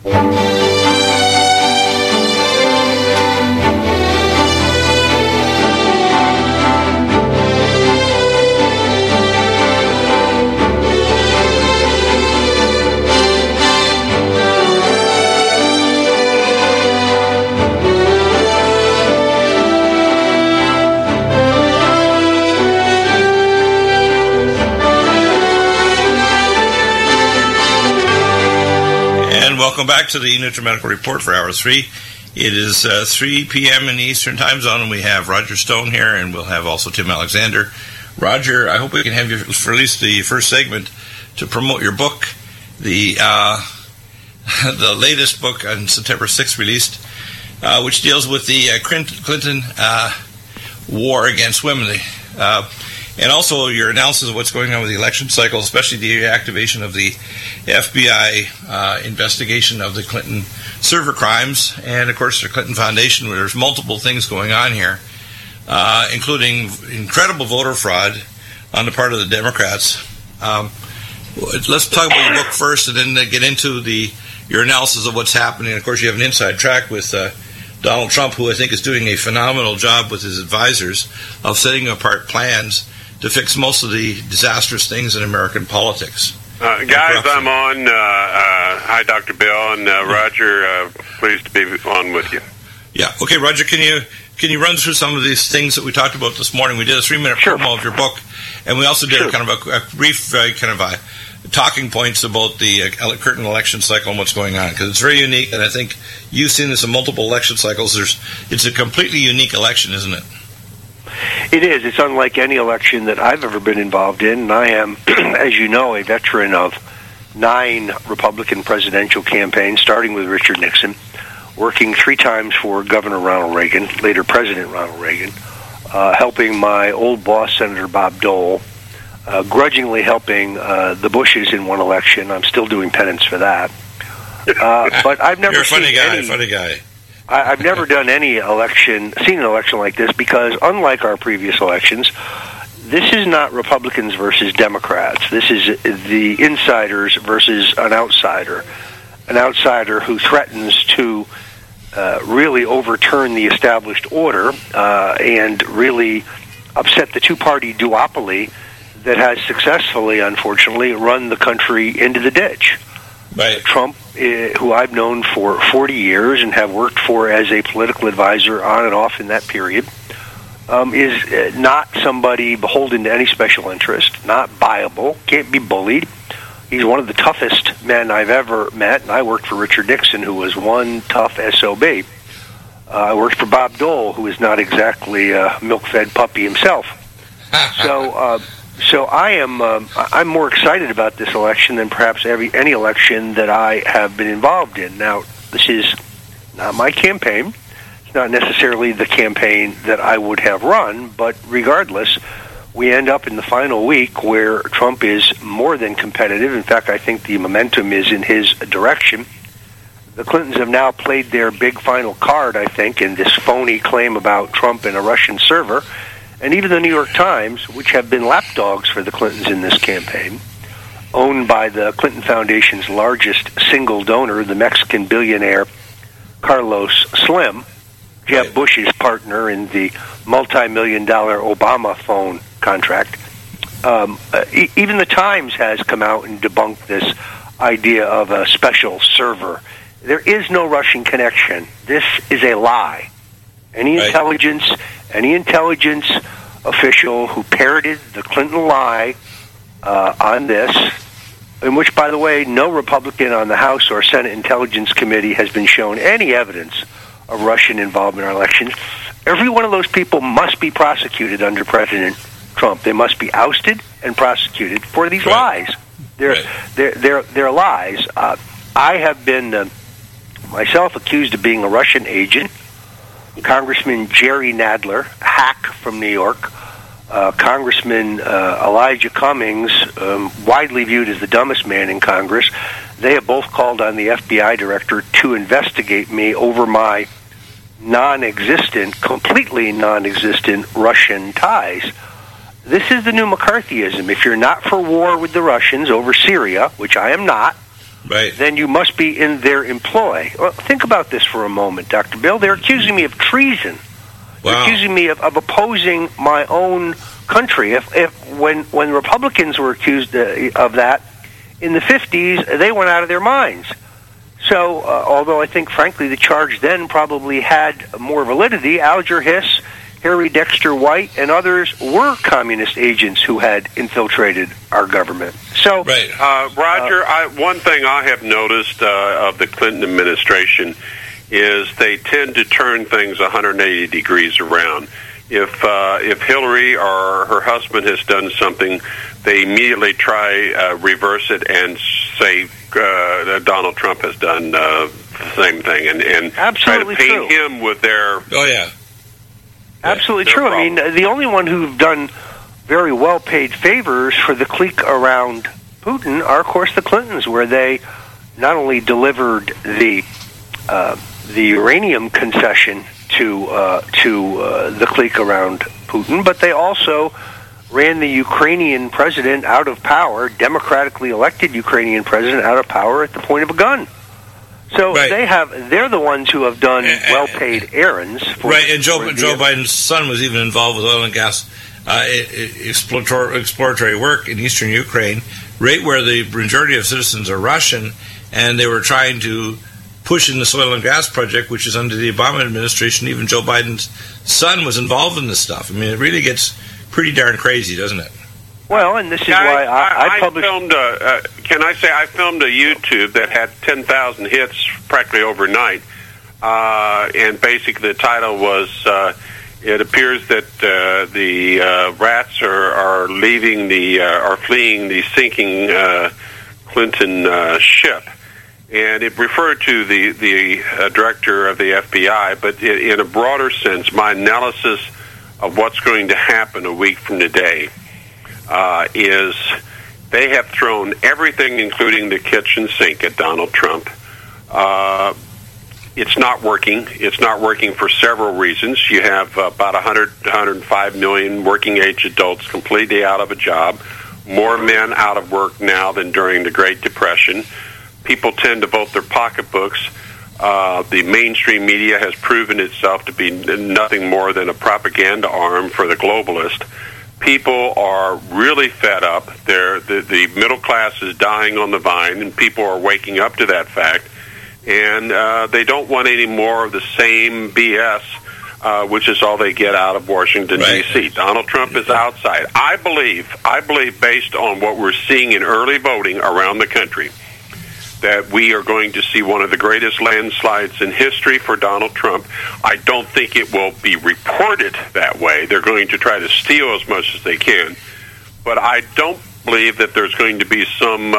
Welcome back to the NutriMedical Report for Hour 3. It is 3 p.m. in the Eastern Time Zone, and we have Roger Stone here, and we'll have also Tim Alexander. Roger, I hope we can have you release the first segment to promote your book, the latest book on September 6th released, which deals with the Clinton war against women. And also your analysis of what's going on with the election cycle, especially the reactivation of the FBI investigation of the Clinton server crimes, and, of course, the Clinton Foundation, where there's multiple things going on here, including incredible voter fraud on the part of the Democrats. Let's talk about your book first and then get into your analysis of what's happening. Of course, you have an inside track with Donald Trump, who I think is doing a phenomenal job with his advisors of setting apart plans to fix most of the disastrous things in American politics. Guys, I'm on. Hi, Dr. Bill, and Roger, pleased to be on with you. Yeah. Okay, Roger, can you run through some of these things that we talked about this morning? We did a 3-minute promo of your book, and we also did kind of a brief talking points about the current election cycle and what's going on, because it's very unique, and I think you've seen this in multiple election cycles. It's a completely unique election, isn't it? It is. It's unlike any election that I've ever been involved in, and I am, as you know, a veteran of 9 Republican presidential campaigns, starting with Richard Nixon, working 3 times for Governor Ronald Reagan, later President Ronald Reagan, helping my old boss, Senator Bob Dole, grudgingly helping the Bushes in one election. I'm still doing penance for that. But I've never funny guy. I've never done seen an election like this, because unlike our previous elections, this is not Republicans versus Democrats. This is the insiders versus an outsider who threatens to really overturn the established order and really upset the two-party duopoly that has successfully, unfortunately, run the country into the ditch. Right. Trump, who I've known for 40 years and have worked for as a political advisor on and off in that period, is not somebody beholden to any special interest, not buyable, can't be bullied. He's one of the toughest men I've ever met, and I worked for Richard Nixon, who was one tough SOB. I worked for Bob Dole, who is not exactly a milk-fed puppy himself. So I'm more excited about this election than perhaps any election that I have been involved in. Now, this is not my campaign. It's not necessarily the campaign that I would have run, but regardless, we end up in the final week where Trump is more than competitive. In fact, I think the momentum is in his direction. The Clintons have now played their big final card, I think, in this phony claim about Trump and a Russian server. And even the New York Times, which have been lapdogs for the Clintons in this campaign, owned by the Clinton Foundation's largest single donor, the Mexican billionaire Carlos Slim, Jeb Bush's partner in the multi-million-dollar Obama phone contract. Even the Times has come out and debunked this idea of a special server. There is no Russian connection. This is a lie. Any intelligence official who parroted the Clinton lie on this, in which, by the way, no Republican on the House or Senate Intelligence Committee has been shown any evidence of Russian involvement in our elections, every one of those people must be prosecuted under President Trump. They must be ousted and prosecuted for these lies. They're lies. I have been myself accused of being a Russian agent. Congressman Jerry Nadler, hack from New York, Congressman Elijah Cummings, widely viewed as the dumbest man in Congress, they have both called on the FBI director to investigate me over my completely non-existent Russian ties. This is the new McCarthyism. If you're not for war with the Russians over Syria, which I am not, then you must be in their employ. Well, think about this for a moment, Dr. Bill. They're accusing me of treason. Wow. They're accusing me of opposing my own country. When Republicans were accused of that in the 50s, they went out of their minds. So, although I think, frankly, the charge then probably had more validity, Alger Hiss, Harry Dexter White, and others were communist agents who had infiltrated our government. So, Roger, one thing I have noticed of the Clinton administration is they tend to turn things 180 degrees around. If Hillary or her husband has done something, they immediately try reverse it and say that Donald Trump has done the same thing, and absolutely try to paint true. him with their absolutely their true. problem. I mean, the only one who've done very well-paid favors for the clique around Putin are, of course, the Clintons, where they not only delivered the uranium concession to the clique around Putin, but they also ran the Ukrainian president out of power, democratically elected Ukrainian president out of power at the point of a gun. So they're the ones who have done well-paid errands. And Joe Biden's son was even involved with oil and gas exploratory work in eastern Ukraine, right where the majority of citizens are Russian, and they were trying to push in this oil and gas project, which is under the Obama administration. Even Joe Biden's son was involved in this stuff. I mean, it really gets pretty darn crazy, doesn't it? Well, and this is why I published... I filmed a YouTube that had 10,000 hits practically overnight, and basically the title was, it appears that the rats are fleeing the sinking Clinton ship. And it referred to the director of the FBI, but in a broader sense, my analysis of what's going to happen a week from today is they have thrown everything, including the kitchen sink, at Donald Trump. It's not working. It's not working for several reasons. You have about 105 million working-age adults completely out of a job, more men out of work now than during the Great Depression. People tend to vote their pocketbooks. The mainstream media has proven itself to be nothing more than a propaganda arm for the globalist. People are really fed up. The middle class is dying on the vine, and people are waking up to that fact. And they don't want any more of the same BS, which is all they get out of Washington, D.C. Donald Trump is outside. I believe, based on what we're seeing in early voting around the country, that we are going to see one of the greatest landslides in history for Donald Trump. I don't think it will be reported that way. They're going to try to steal as much as they can. But I don't believe that there's going to be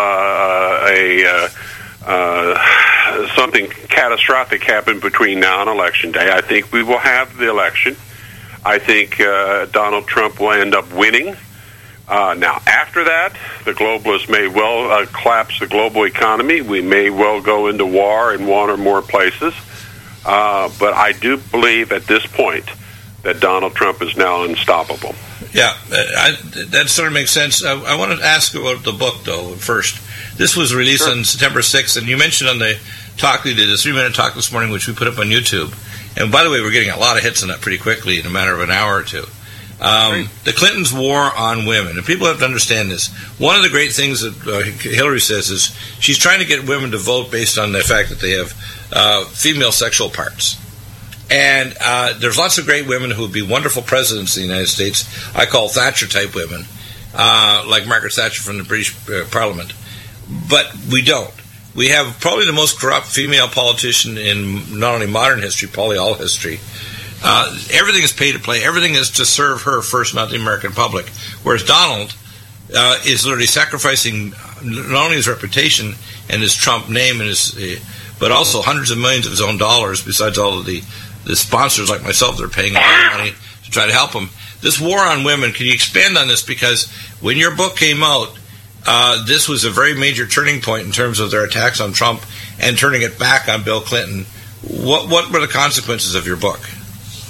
something catastrophic happen between now and Election Day. I think we will have the election. I think Donald Trump will end up winning. Now, after that, the globalists may well collapse the global economy. We may well go into war in one or more places. But I do believe at this point that Donald Trump is now unstoppable. Yeah, that sort of makes sense. I wanted to ask about the book, though, first. This was released on September 6th, and you mentioned on the talk we did, the 3-minute talk this morning, which we put up on YouTube. And by the way, we're getting a lot of hits on that pretty quickly in a matter of an hour or two. The Clintons' war on women, and people have to understand this. One of the great things that Hillary says is she's trying to get women to vote based on the fact that they have female sexual parts. And there's lots of great women who would be wonderful presidents in the United States. I call Thatcher-type women, like Margaret Thatcher from the British Parliament. But we don't. We have probably the most corrupt female politician in not only modern history, probably all history. Everything is pay to play. Everything is to serve her first, not the American public. Whereas Donald is literally sacrificing not only his reputation and his Trump name, and but also hundreds of millions of his own dollars, besides all of the sponsors like myself that are paying a lot of money to try to help him. This war on women, can you expand on this? Because when your book came out, this was a very major turning point in terms of their attacks on Trump and turning it back on Bill Clinton. What were the consequences of your book?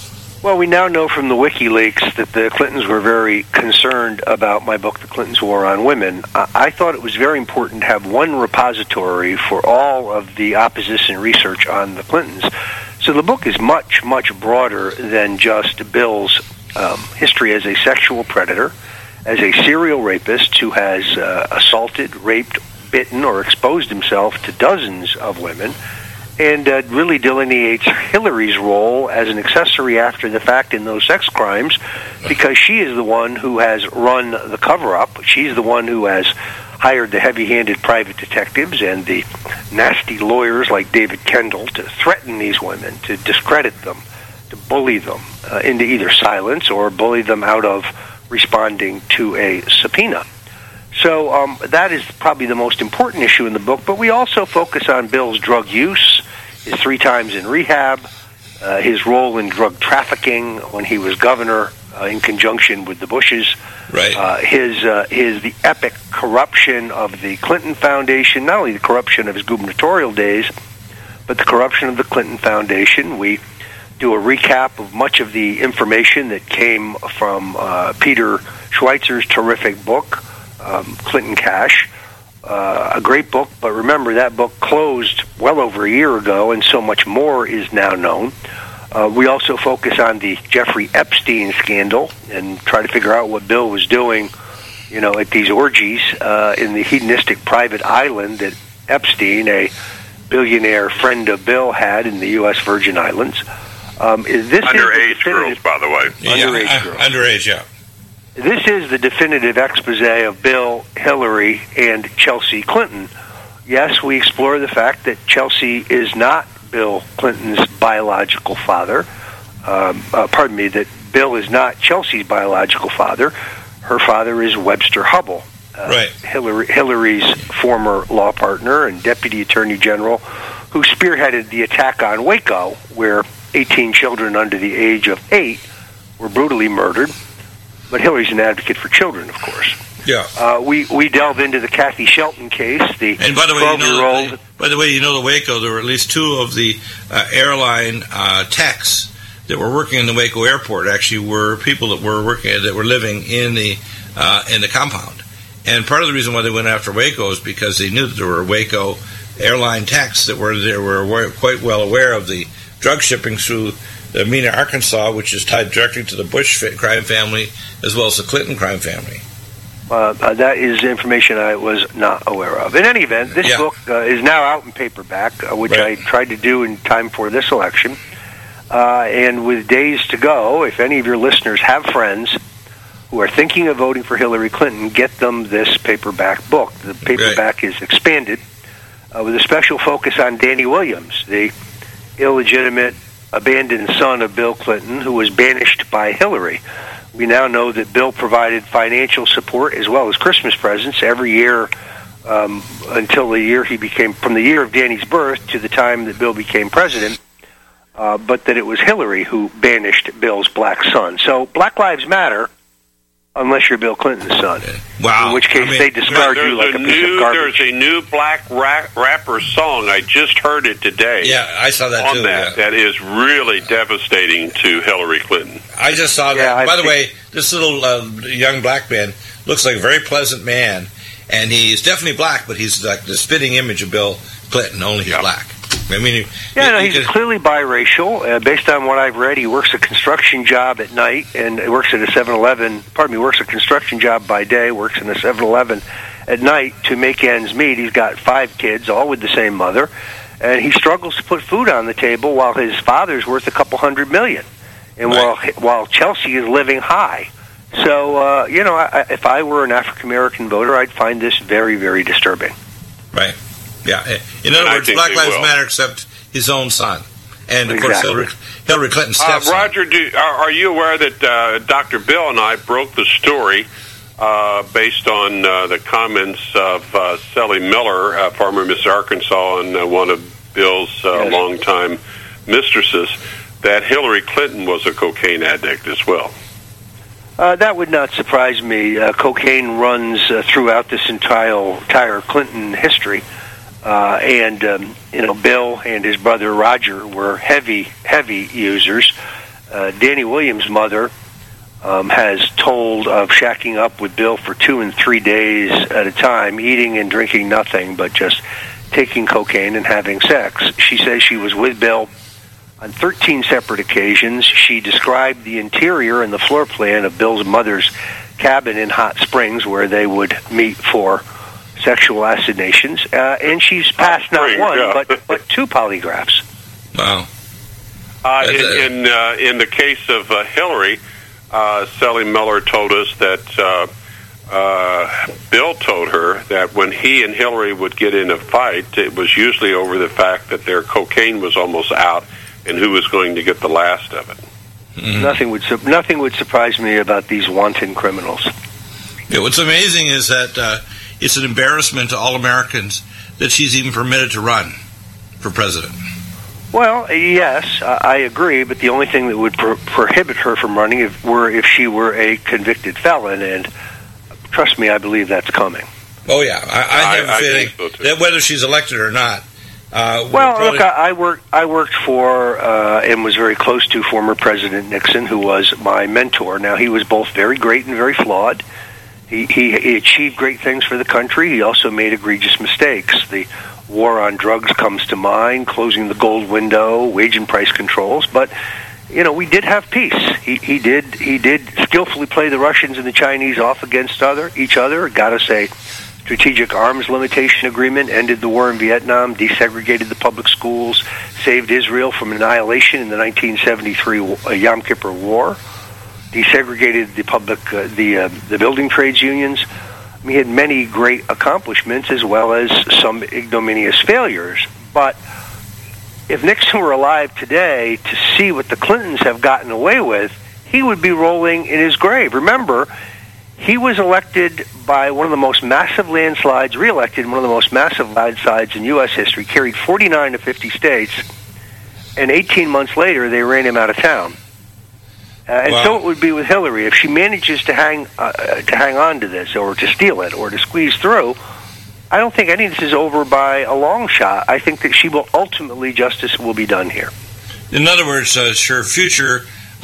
Well, we now know from the WikiLeaks that the Clintons were very concerned about my book, The Clintons' War on Women. I thought it was very important to have one repository for all of the opposition research on the Clintons. So the book is much, much broader than just Bill's history as a sexual predator, as a serial rapist who has assaulted, raped, bitten, or exposed himself to dozens of women, and really delineates Hillary's role as an accessory after the fact in those sex crimes, because she is the one who has run the cover-up. She's the one who has hired the heavy-handed private detectives and the nasty lawyers like David Kendall to threaten these women, to discredit them, to bully them into either silence or bully them out of responding to a subpoena. So that is probably the most important issue in the book, but we also focus on Bill's drug use, his 3 times in rehab, his role in drug trafficking when he was governor in conjunction with the Bushes, right? The epic corruption of the Clinton Foundation, not only the corruption of his gubernatorial days, but the corruption of the Clinton Foundation. We do a recap of much of the information that came from Peter Schweitzer's terrific book, Clinton Cash, a great book, but remember that book closed well over a year ago, and so much more is now known. We also focus on the Jeffrey Epstein scandal and try to figure out what Bill was doing, at these orgies in the hedonistic private island that Epstein, a billionaire friend of Bill, had in the U.S. Virgin Islands. Underage girls, by the way. Underage girls. Underage, yeah. This is the definitive expose of Bill, Hillary, and Chelsea Clinton. Yes, we explore the fact that Chelsea is not Bill Clinton's biological father. That Bill is not Chelsea's biological father. Her father is Webster Hubbell, right. Hillary's former law partner and deputy attorney general, who spearheaded the attack on Waco, where 18 children under the age of 8 were brutally murdered. But Hillary's an advocate for children, of course. Yeah. We delve into the Kathy Shelton case, the 12-year-old. By the way, the Waco, there were at least 2 of the airline techs that were working in the Waco airport actually were people that were living in the compound. And part of the reason why they went after Waco is because they knew that there were Waco airline techs that were quite well aware of the drug shipping through Mena, Arkansas, which is tied directly to the Bush crime family as well as the Clinton crime family. That is information I was not aware of. In any event, this book is now out in paperback, which I tried to do in time for this election. And with days to go, if any of your listeners have friends who are thinking of voting for Hillary Clinton, get them this paperback book. The paperback is expanded with a special focus on Danny Williams, the illegitimate abandoned son of Bill Clinton, who was banished by Hillary. We now know that Bill provided financial support as well as Christmas presents every year until the year from the year of Danny's birth to the time that Bill became president, but that it was Hillary who banished Bill's black son. So Black Lives Matter, unless you're Bill Clinton's son. Wow. In which case they discard you like a piece of garbage. There's a new black rapper song. I just heard it today. Yeah, I saw that too. That is really devastating to Hillary Clinton. I just saw that. By the way, this little young black man looks like a very pleasant man, and he's definitely black, but he's like the spitting image of Bill Clinton, only he's black. I mean, he's clearly biracial. Based on what I've read, he works a construction job at night and works at a 7-Eleven. Works a construction job by day, works in a 7-Eleven at night to make ends meet. He's got 5 kids, all with the same mother, and he struggles to put food on the table while his father's worth $200 million, and while Chelsea is living high. So, if I were an African American voter, I'd find this very, very disturbing. Right. Yeah. In other words, Black Lives Matter except his own son. And, of course, Hillary Clinton's stepson. Roger, are you aware that Dr. Bill and I broke the story based on the comments of Sally Miller, former Miss Arkansas and one of Bill's longtime mistresses, that Hillary Clinton was a cocaine addict as well? That would not surprise me. Cocaine runs throughout this entire Clinton history. Bill and his brother Roger were heavy users. Danny Williams' mother has told of shacking up with Bill for 2 and 3 days at a time, eating and drinking nothing but just taking cocaine and having sex. She says she was with Bill on 13 separate occasions. She described the interior and the floor plan of Bill's mother's cabin in Hot Springs, where they would meet for sexual assignations, and she's passed not one but 2 polygraphs. Wow. In the case of Hillary, Sally Miller told us that Bill told her that when he and Hillary would get in a fight, it was usually over the fact that their cocaine was almost out and who was going to get the last of it. Mm-hmm. Nothing would surprise me about these wanton criminals. Yeah, what's amazing is that it's an embarrassment to all Americans that she's even permitted to run for president. Well, yes, I agree, but the only thing that would prohibit her from running if she were a convicted felon, and trust me, I believe that's coming. Oh, yeah. I have a feeling that whether she's elected or not. Look, I worked for and was very close to former President Nixon, who was my mentor. Now, he was both very great and very flawed. He achieved great things for the country. He also made egregious mistakes. The war on drugs comes to mind, closing the gold window, wage and price controls. But, we did have peace. He did skillfully play the Russians and the Chinese off against each other. Got to say, strategic arms limitation agreement ended the war in Vietnam, desegregated the public schools, saved Israel from annihilation in the 1973 Yom Kippur War, desegregated the public, the building trades unions. We had many great accomplishments as well as some ignominious failures. But if Nixon were alive today to see what the Clintons have gotten away with, he would be rolling in his grave. Remember, he was elected by one of the most massive landslides, reelected in one of the most massive landslides in U.S. history, carried 49 to 50 states, and 18 months later they ran him out of town. So it would be with Hillary. If she manages to hang on to this, or to steal it, or to squeeze through, I don't think any of this is over by a long shot. I think that she will ultimately, justice will be done here. In other words, her future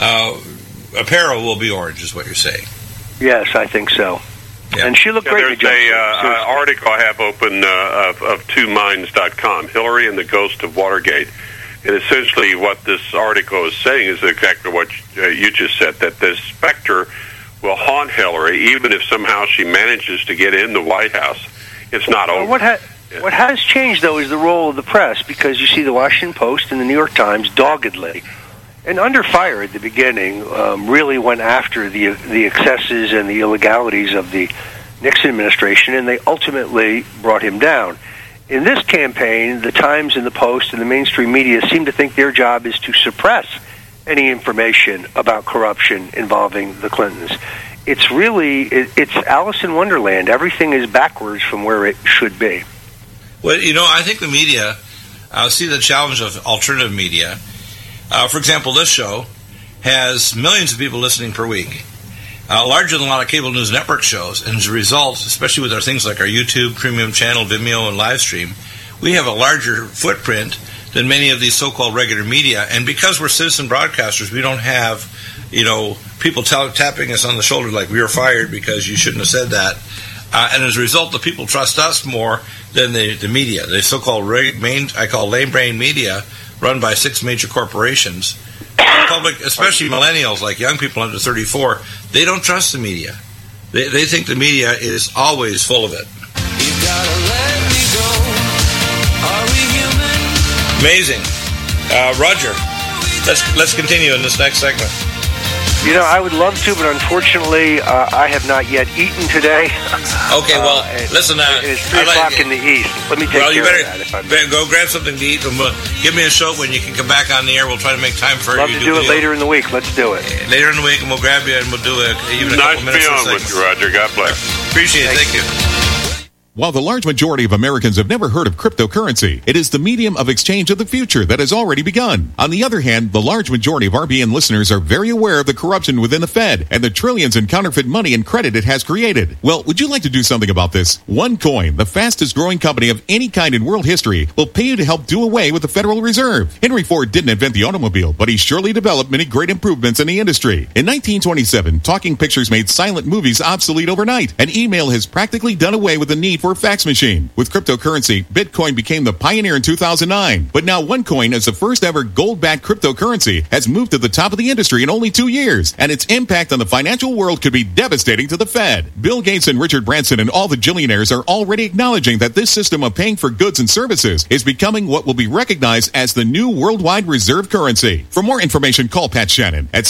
apparel will be orange, is what you're saying. Yes, I think so. Yeah. And she looked great. There's an article I have open of twominds.com, Hillary and the Ghost of Watergate. And essentially what this article is saying is exactly what you just said, that the specter will haunt Hillary, even if somehow she manages to get in the White House. It's not over. What has changed, though, is the role of the press, because you see the Washington Post and the New York Times doggedly, and under fire at the beginning, really went after the excesses and the illegalities of the Nixon administration, and they ultimately brought him down. In this campaign, the Times and the Post and the mainstream media seem to think their job is to suppress any information about corruption involving the Clintons. It's Alice in Wonderland. Everything is backwards from where it should be. Well, I think the media see the challenge of alternative media. For example, this show has millions of people listening per week, larger than a lot of cable news network shows. And as a result, especially with our things like our YouTube premium channel, Vimeo, and live stream, we have a larger footprint than many of these so-called regular media. And because we're citizen broadcasters, we don't have, people tapping us on the shoulder like, we were fired because you shouldn't have said that. And as a result, the people trust us more than the media. The so-called I call lame-brain media, run by 6 major corporations. The public, especially millennials, like young people under 34, they don't trust the media. They think the media is always full of it. You gotta let me go. Are we human? Amazing. Roger, let's continue in this next segment. I would love to, but unfortunately, I have not yet eaten today. Okay, well, listen. It's 3 o'clock in the east. Let me take care of that. Go grab something to eat, and give me a show when you can come back on the air. We'll try to make time for you. Love to do it later in the week. Let's do it. Later in the week, and we'll grab you, and we'll do even a couple minutes. Nice to be on with you, Roger. God bless. Appreciate it. Thank you. While the large majority of Americans have never heard of cryptocurrency, it is the medium of exchange of the future that has already begun. On the other hand, the large majority of RBN listeners are very aware of the corruption within the Fed and the trillions in counterfeit money and credit it has created. Well, would you like to do something about this? OneCoin, the fastest growing company of any kind in world history, will pay you to help do away with the Federal Reserve. Henry Ford didn't invent the automobile, but he surely developed many great improvements in the industry. In 1927, talking pictures made silent movies obsolete overnight, and email has practically done away with the need for a fax machine. With cryptocurrency, Bitcoin became the pioneer in 2009. But now OneCoin, as the first ever gold-backed cryptocurrency, has moved to the top of the industry in only 2 years. And its impact on the financial world could be devastating to the Fed. Bill Gates and Richard Branson and all the billionaires are already acknowledging that this system of paying for goods and services is becoming what will be recognized as the new worldwide reserve currency. For more information, call Pat Shannon at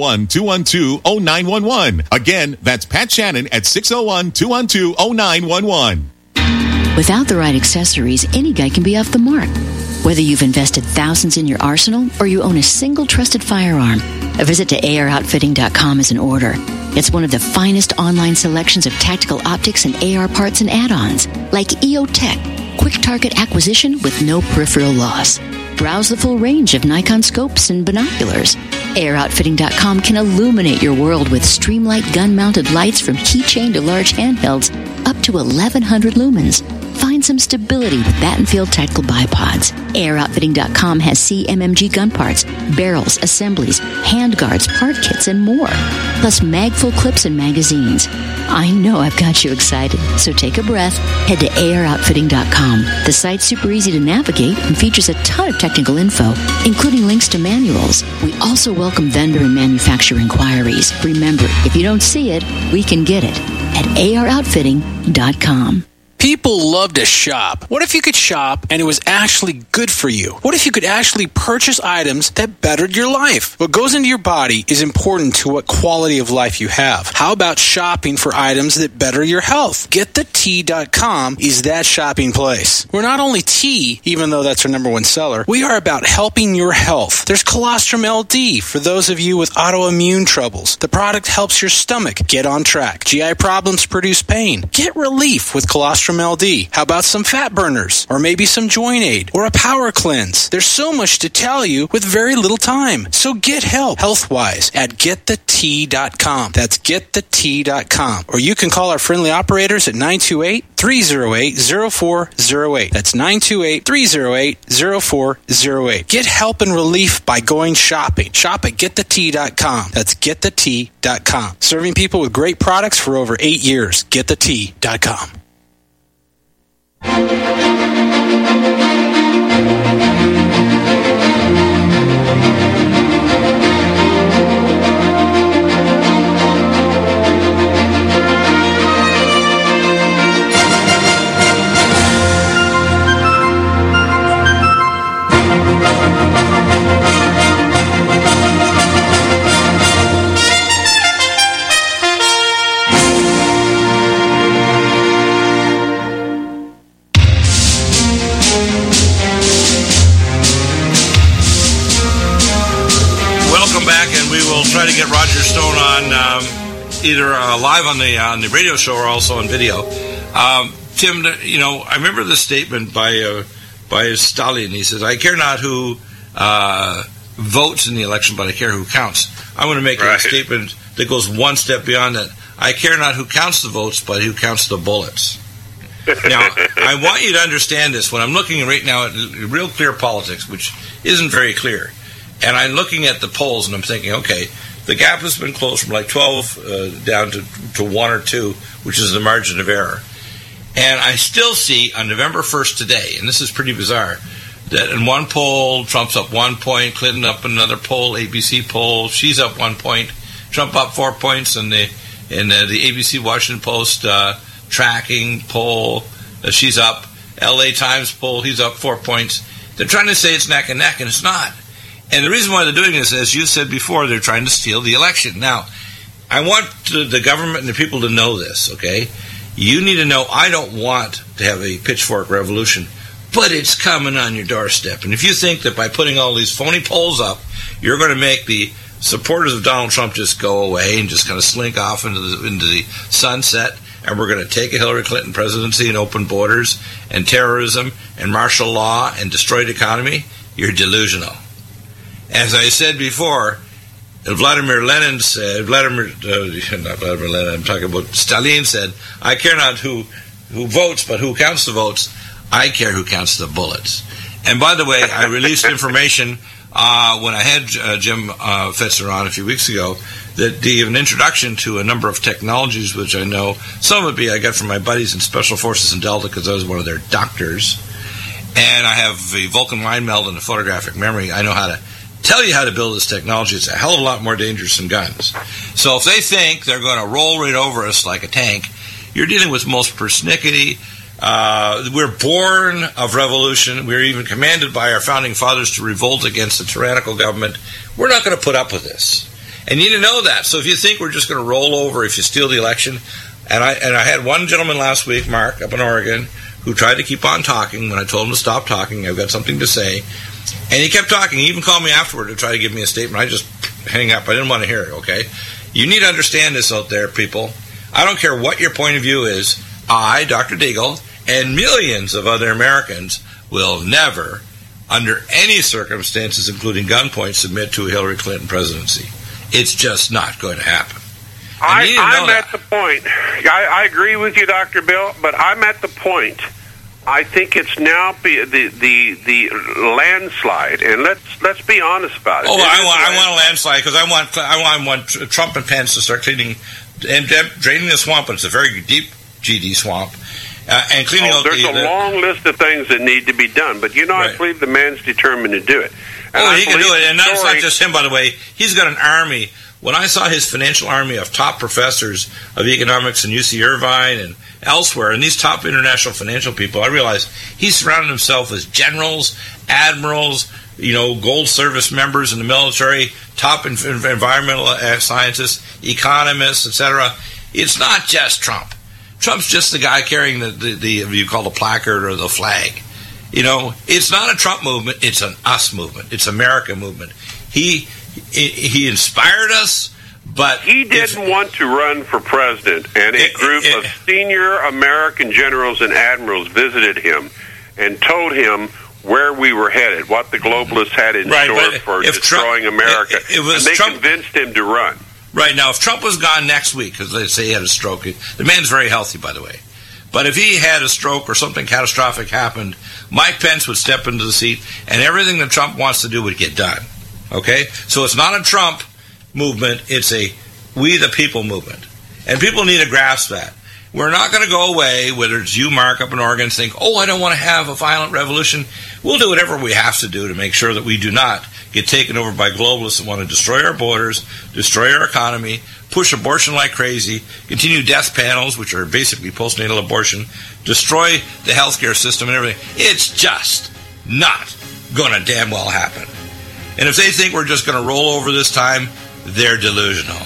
601-212-0911. Again, that's Pat Shannon at 601-212-0911. Without the right accessories, any guy can be off the mark. Whether you've invested thousands in your arsenal or you own a single trusted firearm, a visit to AROutfitting.com is in order. It's one of the finest online selections of tactical optics and AR parts and add-ons, like EOTech, quick target acquisition with no peripheral loss. Browse the full range of Nikon scopes and binoculars. AROutfitting.com can illuminate your world with Streamlight gun-mounted lights from keychain to large handhelds, up to 1,100 lumens. Find some stability with Battenfield Tactical Bipods. AROutfitting.com has CMMG gun parts, barrels, assemblies, handguards, part kits, and more. Plus mag-full clips and magazines. I know I've got you excited, so take a breath. Head to AROutfitting.com. The site's super easy to navigate and features a ton of technical info, including links to manuals. We also welcome vendor and manufacturer inquiries. Remember, if you don't see it, we can get it at AROutfitting.com. People love to shop. What if you could shop and it was actually good for you? What if you could actually purchase items that bettered your life? What goes into your body is important to what quality of life you have. How about shopping for items that better your health? GetTheT.com is that shopping place. We're not only tea, even though that's our number one seller, we are about helping your health. There's Colostrum LD for those of you with autoimmune troubles. The product helps your stomach get on track. GI problems produce pain. Get relief with Colostrum LD. How about some fat burners? Or maybe some joint aid? Or a power cleanse? There's so much to tell you with very little time. So get help health-wise at GetTheT.com. That's GetTheT.com. Or you can call our friendly operators at 928-308-0408. That's 928-308-0408. Get help and relief by going shopping. Shop at GetTheT.com. That's GetTheT.com. Serving people with great products for over 8 years. GetTheT.com. Try to get Roger Stone on either live on the radio show or also on video. Tim, you know, I remember the statement by Stalin. He says, "I care not who votes in the election, but I care who counts." I want to make a statement that goes one step beyond that. I care not who counts the votes, but who counts the bullets. Now, I want you to understand this. When I'm looking right now at real clear politics, which isn't very clear, and I'm looking at the polls and I'm thinking, okay, the gap has been closed from like 12 down to 1 or 2, which is the margin of error. And I still see on November 1st today, and this is pretty bizarre, that in one poll, Trump's up 1 point, Clinton up another poll, ABC poll, she's up 1 point, Trump up 4 points, and the ABC Washington Post tracking poll, she's up, LA Times poll, he's up 4 points. They're trying to say it's neck and neck, and it's not. And the reason why they're doing this, as you said before, they're trying to steal the election. Now, I want the government and the people to know this, okay? You need to know I don't want to have a pitchfork revolution, but it's coming on your doorstep. And if you think that by putting all these phony polls up, you're going to make the supporters of Donald Trump just go away and just kind of slink off into the sunset, and we're going to take a Hillary Clinton presidency and open borders and terrorism and martial law and destroy the economy, you're delusional. As I said before, Vladimir Lenin said, not Vladimir Lenin, I'm talking about Stalin said, I care not who votes, but who counts the votes. I care who counts the bullets. And by the way, I released information when I had Jim Fetzer on a few weeks ago, that gave an introduction to a number of technologies which I know. Some of it I got from my buddies in Special Forces in Delta because I was one of their doctors. And I have a Vulcan mind meld and a photographic memory. I know how to tell you how to build this technology. It's a hell of a lot more dangerous than guns. So if they think they're going to roll right over us like a tank, you're dealing with most persnickety. We're born of revolution. We're even commanded by our founding fathers to revolt against the tyrannical government. We're not going to put up with this. And you need to know that. So if you think we're just going to roll over if you steal the election, and I had one gentleman last week, Mark, up in Oregon, who tried to keep on talking. When I told him to stop talking, I've got something to say. And he kept talking. He even called me afterward to try to give me a statement. I just hang up. I didn't want to hear it, okay? You need to understand this out there, people. I don't care what your point of view is. I, Dr. Deagle, and millions of other Americans will never, under any circumstances, including gunpoint, submit to a Hillary Clinton presidency. It's just not going to happen. I'm at the point. I agree with you, Dr. Bill, but I'm at the point. I think it's now the landslide, and let's be honest about it. Oh, I want a landslide because I want Trump and Pence to start cleaning and draining the swamp. And it's a very deep GD swamp. And cleaning out there's a long list of things that need to be done, but right. I believe the man's determined to do it. And he can do it, and it's not just him, by the way. He's got an army. When I saw his financial army of top professors of economics in UC Irvine and elsewhere, and these top international financial people, I realized he surrounded himself with generals, admirals, gold service members in the military, top environmental scientists, economists, etc. It's not just Trump. Trump's just the guy carrying the you call the placard or the flag. It's not a Trump movement. It's an us movement. It's America movement. He inspired us, but he didn't want to run for president. And a group of senior American generals and admirals visited him and told him where we were headed, what the globalists had in store for destroying America. And they convinced him to run. Right. Now, if Trump was gone next week, because they say he had a stroke, the man's very healthy, by the way. But if he had a stroke or something catastrophic happened, Mike Pence would step into the seat, and everything that Trump wants to do would get done. Okay? So it's not a Trump movement. It's a we the people movement. And people need to grasp that. We're not going to go away, whether it's you, Mark, up in Oregon, think, I don't want to have a violent revolution. We'll do whatever we have to do to make sure that we do not get taken over by globalists that want to destroy our borders, destroy our economy, push abortion like crazy, continue death panels, which are basically postnatal abortion, destroy the healthcare system and everything. It's just not going to damn well happen. And if they think we're just going to roll over this time, they're delusional.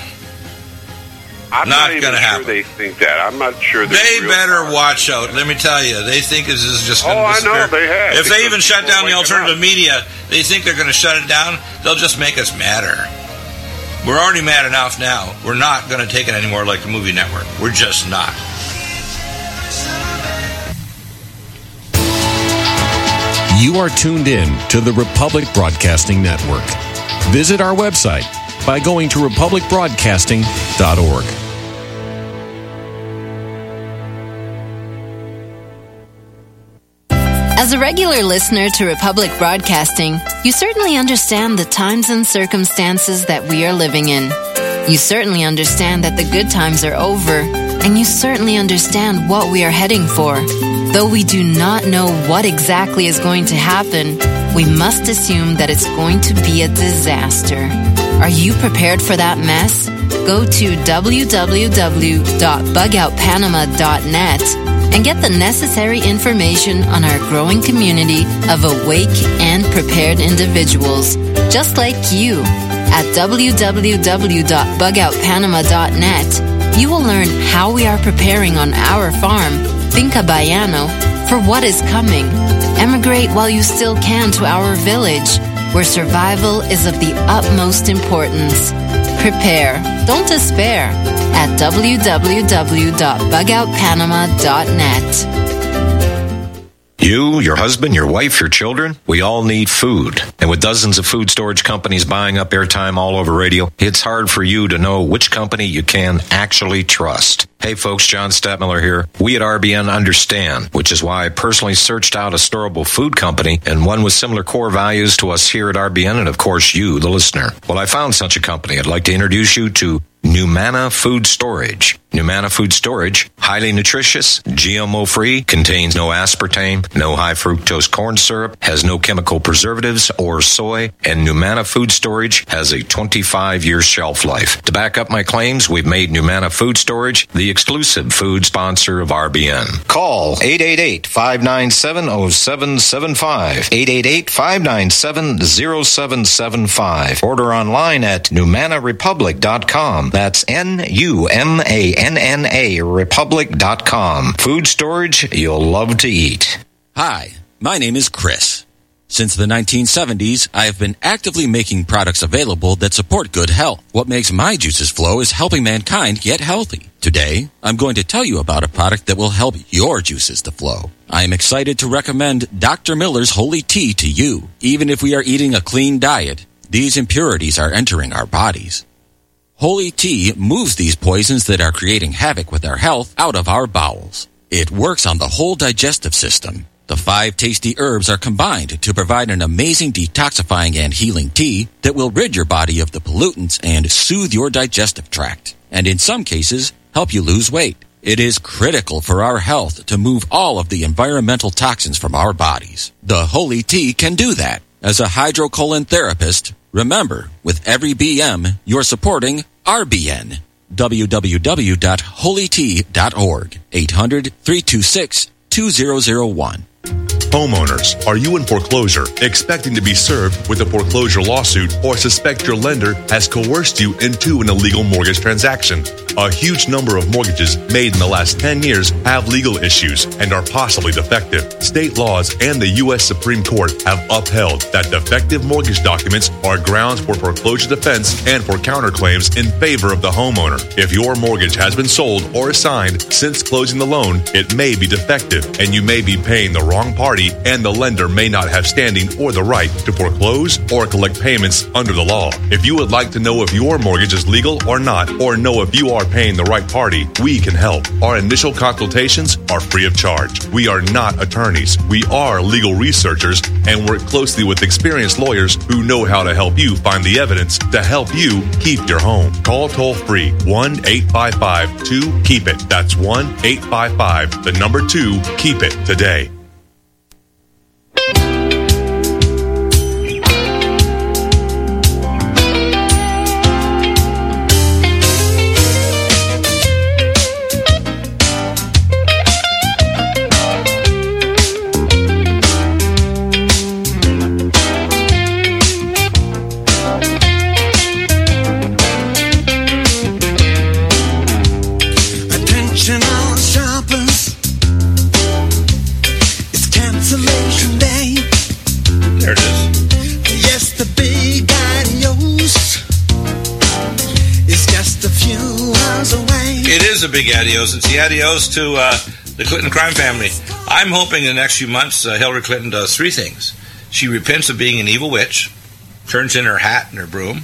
I'm not going to happen. They think that. I'm not sure. They better watch out. Let me tell you, they think this is just going to disappear. I know they have. If they even shut down the alternative media, they think they're going to shut it down. They'll just make us madder. We're already mad enough now. We're not going to take it anymore like the movie network. We're just not. You are tuned in to the Republic Broadcasting Network. Visit our website by going to republicbroadcasting.org. As a regular listener to Republic Broadcasting, you certainly understand the times and circumstances that we are living in. You certainly understand that the good times are over, and you certainly understand what we are heading for. Though we do not know what exactly is going to happen, we must assume that it's going to be a disaster. Are you prepared for that mess? Go to www.bugoutpanama.net and get the necessary information on our growing community of awake and prepared individuals, just like you. At www.bugoutpanama.net, you will learn how we are preparing on our farm, Finca Bayano, for what is coming. Emigrate while you still can to our village, where survival is of the utmost importance. Prepare, don't despair. at www.bugoutpanama.net. You, your husband, your wife, your children, we all need food. And with dozens of food storage companies buying up airtime all over radio, it's hard for you to know which company you can actually trust. Hey folks, John Stadtmiller here. We at RBN understand, which is why I personally searched out a storable food company and one with similar core values to us here at RBN and of course you, the listener. Well, I found such a company. I'd like to introduce you to Numana Food Storage. Numana Food Storage, highly nutritious, GMO-free, contains no aspartame, no high fructose corn syrup, has no chemical preservatives or soy, and Numana Food Storage has a 25-year shelf life. To back up my claims, we've made Numana Food Storage the exclusive food sponsor of RBN. Call 888-597-0775, 888-597-0775. Order online at NumanaRepublic.com. That's NUMANNA Republic.com. Food storage you'll love to eat. Hi, my name is Chris. Since the 1970s, I have been actively making products available that support good health. What makes my juices flow is helping mankind get healthy. Today, I'm going to tell you about a product that will help your juices to flow. I am excited to recommend Dr. Miller's Holy Tea to you. Even if we are eating a clean diet, these impurities are entering our bodies. Holy Tea moves these poisons that are creating havoc with our health out of our bowels. It works on the whole digestive system. The 5 tasty herbs are combined to provide an amazing detoxifying and healing tea that will rid your body of the pollutants and soothe your digestive tract, and in some cases, help you lose weight. It is critical for our health to move all of the environmental toxins from our bodies. The Holy Tea can do that. As a hydrocolon therapist, remember, with every BM, you're supporting RBN. www.holytea.org. 800-326-2001. Homeowners, are you in foreclosure, expecting to be served with a foreclosure lawsuit, or suspect your lender has coerced you into an illegal mortgage transaction? A huge number of mortgages made in the last 10 years have legal issues and are possibly defective. State laws and the U.S. Supreme Court have upheld that defective mortgage documents are grounds for foreclosure defense and for counterclaims in favor of the homeowner. If your mortgage has been sold or assigned since closing the loan, it may be defective and you may be paying the wrong party, and the lender may not have standing or the right to foreclose or collect payments under the law. If you would like to know if your mortgage is legal or not, or know if you are paying the right party, we can help. Our initial consultations are free of charge. We are not attorneys. We are legal researchers and work closely with experienced lawyers who know how to help you find the evidence to help you keep your home. Call toll-free 1-855-2-KEEP-IT. That's 1-855-2-KEEP-IT today. A big adios. It's the adios to the Clinton crime family. I'm hoping in the next few months Hillary Clinton does 3 things. She repents of being an evil witch, turns in her hat and her broom,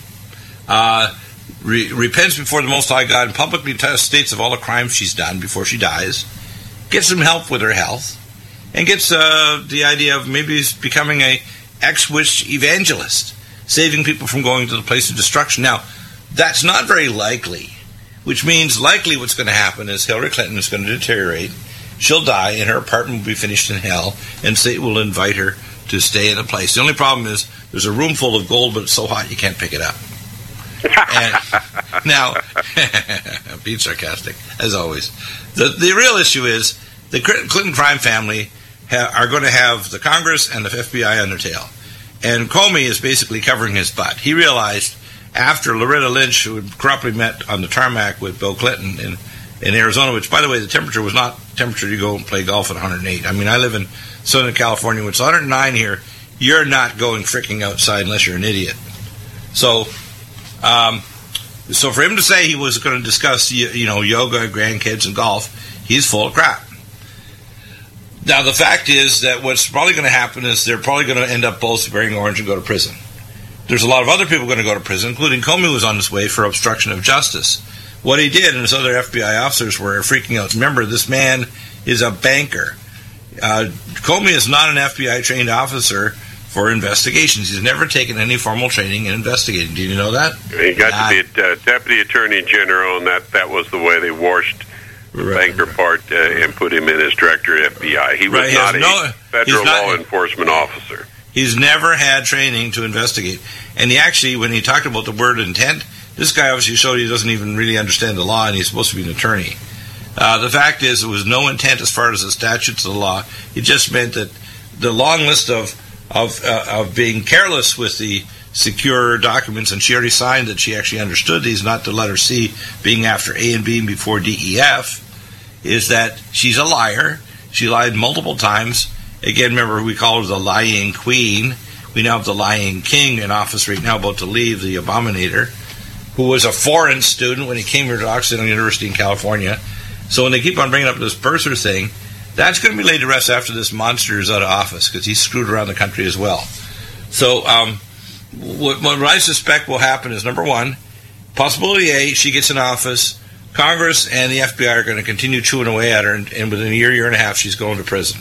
repents before the Most High God and publicly states of all the crimes she's done before she dies, gets some help with her health, and gets the idea of maybe becoming a ex-witch evangelist, saving people from going to the place of destruction. Now, that's not very likely. Which means likely what's going to happen is Hillary Clinton is going to deteriorate. She'll die, and her apartment will be finished in hell, and Satan will invite her to stay in a place. The only problem is there's a room full of gold, but it's so hot you can't pick it up. And now, being sarcastic, as always. The real issue is the Clinton crime family are going to have the Congress and the FBI on their tail. And Comey is basically covering his butt. He realized after Loretta Lynch, who had corruptly met on the tarmac with Bill Clinton in Arizona, which, by the way, the temperature was not temperature you go and play golf at 108. I mean, I live in Southern California, when it's 109 here. You're not going freaking outside unless you're an idiot. So So for him to say he was going to discuss, yoga, grandkids, and golf, he's full of crap. Now, the fact is that what's probably going to happen is they're probably going to end up both wearing orange and go to prison. There's a lot of other people going to go to prison, including Comey, who was on his way for obstruction of justice. What he did and his other FBI officers were freaking out. Remember, this man is a banker. Comey is not an FBI-trained officer for investigations. He's never taken any formal training in investigating. Do you know that? He got to be a deputy attorney general, and that was the way they washed the banker part and put him in as director of FBI. He was not a federal law enforcement officer. He's never had training to investigate. And he actually, when he talked about the word intent, this guy obviously showed he doesn't even really understand the law, and he's supposed to be an attorney. The fact is, there was no intent as far as the statutes of the law. It just meant that the long list of being careless with the secure documents, and she already signed that she actually understood these, not the letter C being after A and B before D, E, F, is that she's a liar. She lied multiple times. Again, remember, we call her the lying queen. We now have the lying king in office right now, about to leave, the abominator, who was a foreign student when he came here to Occidental University in California. So when they keep on bringing up this Purser thing, that's going to be laid to rest after this monster is out of office, because he's screwed around the country as well. So what I suspect will happen is, number one, possibility A, she gets in office, Congress and the FBI are going to continue chewing away at her, and within a year and a half, she's going to prison.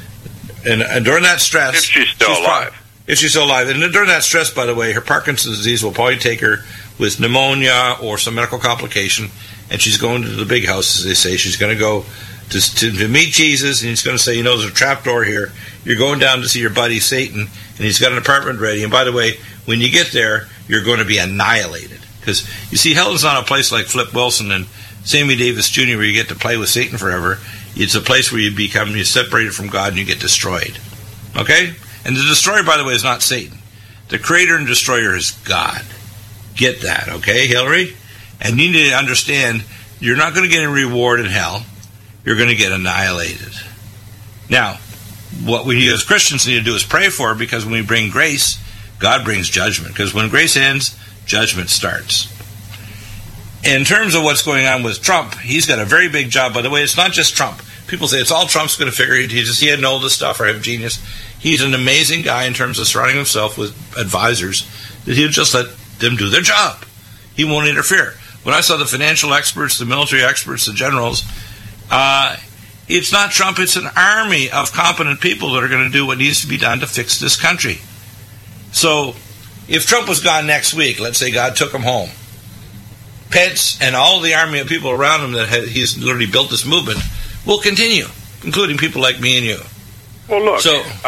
And during that stress... If she's still alive. If she's still alive. And during that stress, by the way, her Parkinson's disease will probably take her with pneumonia or some medical complication, and she's going to the big house, as they say. She's going to go to meet Jesus, and he's going to say, there's a trapdoor here. You're going down to see your buddy Satan, and he's got an apartment ready. And by the way, when you get there, you're going to be annihilated. Because, you see, hell is not a place like Flip Wilson and Sammy Davis Jr., where you get to play with Satan forever. It's a place where you're separated from God and you get destroyed. Okay? And the destroyer, by the way, is not Satan. The creator and destroyer is God. Get that, okay, Hillary? And you need to understand, you're not going to get any reward in hell. You're going to get annihilated. Now, what we as Christians need to do is pray for her, because when we bring grace, God brings judgment. Because when grace ends, judgment starts. In terms of what's going on with Trump, he's got a very big job. By the way, it's not just Trump. People say it's all Trump's going to figure it. He had know this stuff or have genius. He's an amazing guy in terms of surrounding himself with advisors that he'll just let them do their job. He won't interfere. When I saw the financial experts, the military experts, the generals, it's not Trump, it's an army of competent people that are going to do what needs to be done to fix this country. So, if Trump was gone next week, let's say God took him home, Pence and all the army of people around him that he's literally built this movement will continue, including people like me and you. Well, look,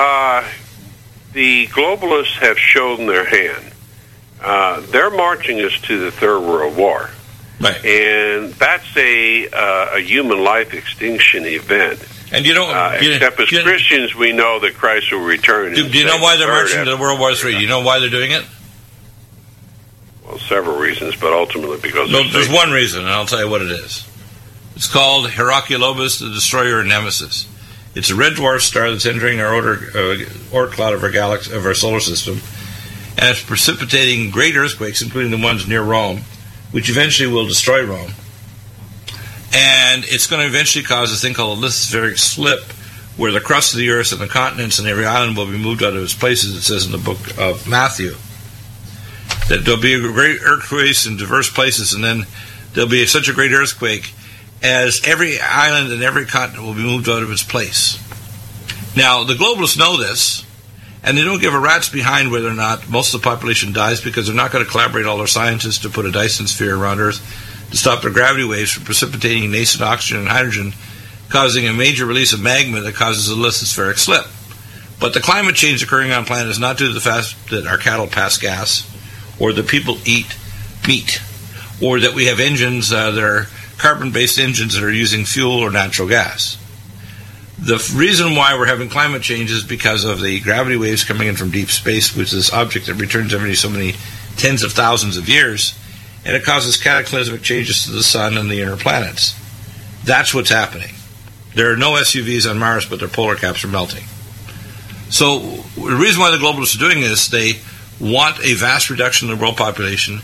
the globalists have shown their hand. They're marching us to the Third World War. Right. And that's a human life extinction event. And except as Christians, we know that Christ will return. Do you know why they're marching to World War III? Do you know why they're doing it? Well, several reasons, but ultimately because... No, there's one reason, and I'll tell you what it is. It's called Herculobus, the Destroyer and Nemesis. It's a red dwarf star that's entering our Oort cloud of our galaxy, of our solar system, and it's precipitating great earthquakes, including the ones near Rome, which eventually will destroy Rome. And it's going to eventually cause a thing called a lithospheric slip, where the crust of the earth and the continents and every island will be moved out of its places, it says in the book of Matthew. That there'll be great earthquakes in diverse places, and then there'll be such a great earthquake as every island and every continent will be moved out of its place. Now, the globalists know this, and they don't give a rat's behind whether or not most of the population dies, because they're not going to collaborate all their scientists to put a Dyson sphere around Earth to stop the gravity waves from precipitating nascent oxygen and hydrogen, causing a major release of magma that causes a lithospheric slip. But the climate change occurring on planet is not due to the fact that our cattle pass gas, or that people eat meat, or that we have engines that are carbon-based engines that are using fuel or natural gas. The reason why we're having climate change is because of the gravity waves coming in from deep space, which is this object that returns every so many tens of thousands of years, and it causes cataclysmic changes to the sun and the inner planets. That's what's happening. There are no SUVs on Mars, but their polar caps are melting. So the reason why the globalists are doing this, they want a vast reduction in the world population.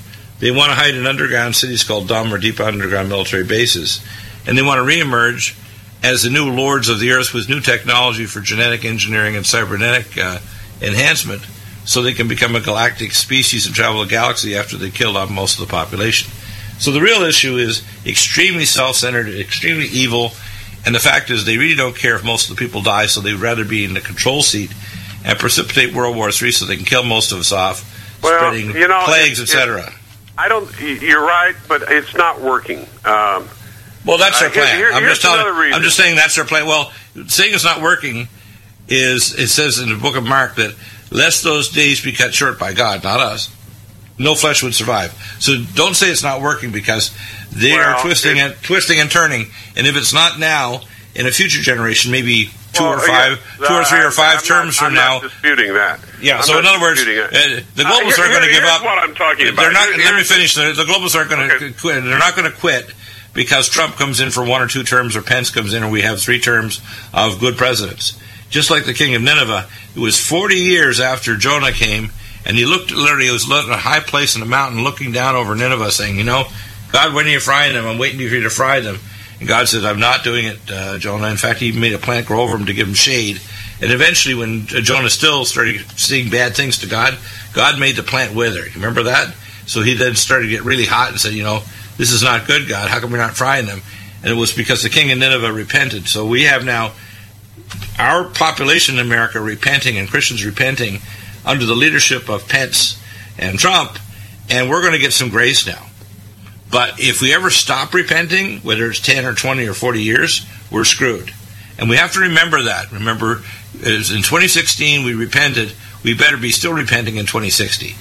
They want to hide in underground cities called DUM, or deep underground military bases. And they want to reemerge as the new lords of the earth with new technology for genetic engineering and cybernetic enhancement, so they can become a galactic species and travel the galaxy after they killed off most of the population. So the real issue is extremely self-centered, extremely evil, and the fact is they really don't care if most of the people die, so they'd rather be in the control seat and precipitate World War III so they can kill most of us off, spreading plagues, etc. You're right, but it's not working. Well, that's their plan. I'm just saying that's their plan. Well, saying it's not working is, it says in the book of Mark that lest those days be cut short by God, not us, no flesh would survive. So don't say it's not working, because they are twisting and turning. And if it's not now, in a future generation, maybe two or three or five terms from now. I'm not disputing that. Yeah. So in other words, the globalists aren't going to give up. What I'm talking about. Let me finish. The globalists aren't going to quit. They're not going to quit because Trump comes in for 1 or 2 terms, or Pence comes in, or we have 3 terms of good presidents. Just like the king of Nineveh, it was 40 years after Jonah came, and he was in a high place in the mountain looking down over Nineveh saying, God, when are you frying them? I'm waiting for you to fry them. And God said, I'm not doing it, Jonah. In fact, he made a plant grow over him to give him shade. And eventually, when Jonah still started seeing bad things to God, God made the plant wither. You remember that? So he then started to get really hot and said, this is not good, God. How come you're not frying them? And it was because the king of Nineveh repented. So we have now our population in America repenting, and Christians repenting under the leadership of Pence and Trump, and we're going to get some grace now. But if we ever stop repenting, whether it's 10 or 20 or 40 years, we're screwed. And we have to remember that. Remember, in 2016 we repented. We better be still repenting in 2060.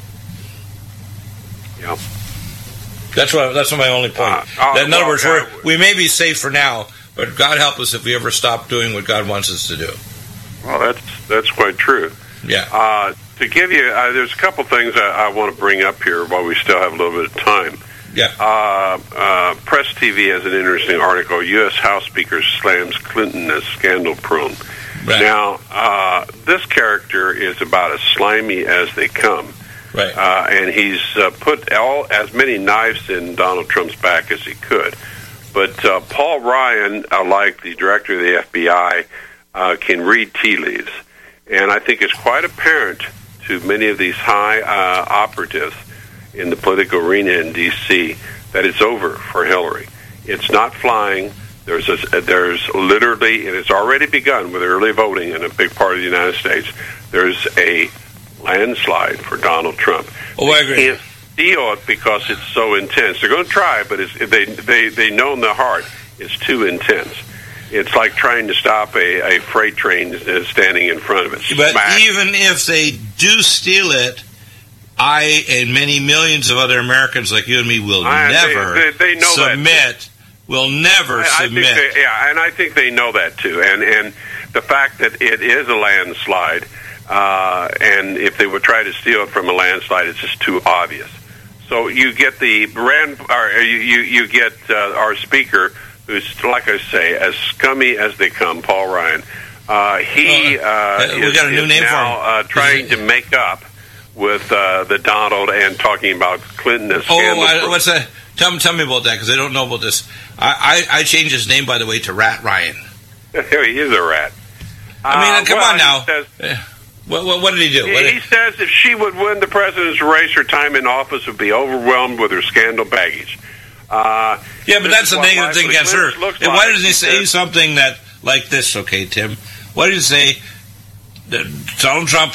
Yeah. That's my only point. In other words, we may be safe for now, but God help us if we ever stop doing what God wants us to do. Well, that's quite true. Yeah. To give you, there's a couple things I want to bring up here while we still have a little bit of time. Yeah. Press TV has an interesting article. U.S. House Speaker slams Clinton as scandal prone. Right. Now, this character is about as slimy as they come. Right. And he's put as many knives in Donald Trump's back as he could. But Paul Ryan, like the director of the FBI, can read tea leaves. And I think it's quite apparent to many of these high operatives in the political arena in D.C. that it's over for Hillary. It's not flying. There's literally, and it's already begun with early voting in a big part of the United States, there's a landslide for Donald Trump. Oh, I agree. They can't steal it because it's so intense. They're going to try, but they know in their heart it's too intense. It's like trying to stop a freight train standing in front of it. But even if they do steal it, I and many millions of other Americans like you and me will never they know submit. Will never submit. And I think they know that too. And the fact that it is a landslide, and if they would try to steal it from a landslide, it's just too obvious. So you get you get our speaker, who's, like I say, as scummy as they come, Paul Ryan. He is now trying to make up with the Donald and talking about Clinton as scandal. What's that? Tell me about that, because I don't know about this. I changed his name, by the way, to Rat Ryan. He is a rat. I mean, come on now. Says, what did he do? He says if she would win the president's race, her time in office would be overwhelmed with her scandal baggage. Yeah, but that's the negative thing against her. Why doesn't he say something that like this? Okay, Tim. Why did he say that Donald Trump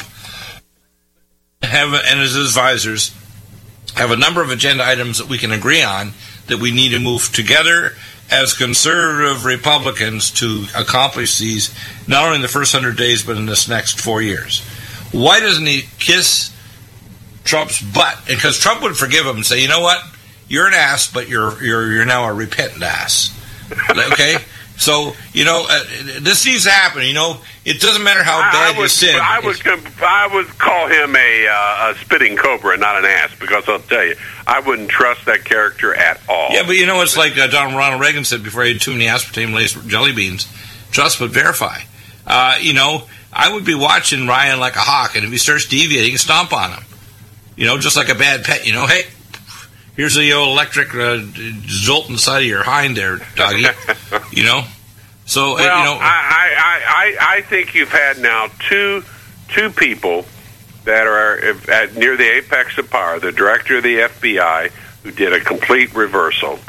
and his advisors have a number of agenda items that we can agree on that we need to move together as conservative Republicans to accomplish these, not only in the first 100 days, but in this next 4 years? Why doesn't he kiss Trump's butt? Because Trump would forgive him and say, you know what? You're an ass, but you're now a repentant ass. Okay? So, this needs to happen. It doesn't matter how bad you sin. I would call him a spitting cobra, not an ass, because I'll tell you, I wouldn't trust that character at all. Yeah, but it's like Ronald Reagan said before he ate too many aspartame-laced jelly beans. Trust but verify. I would be watching Ryan like a hawk, and if he starts deviating, stomp on him. Just like a bad pet. Hey, here's the old electric jolt in the side of your hind there, doggy. You know? So, well, I think you've had now two people that are near the apex of power, the director of the FBI, who did a complete reversal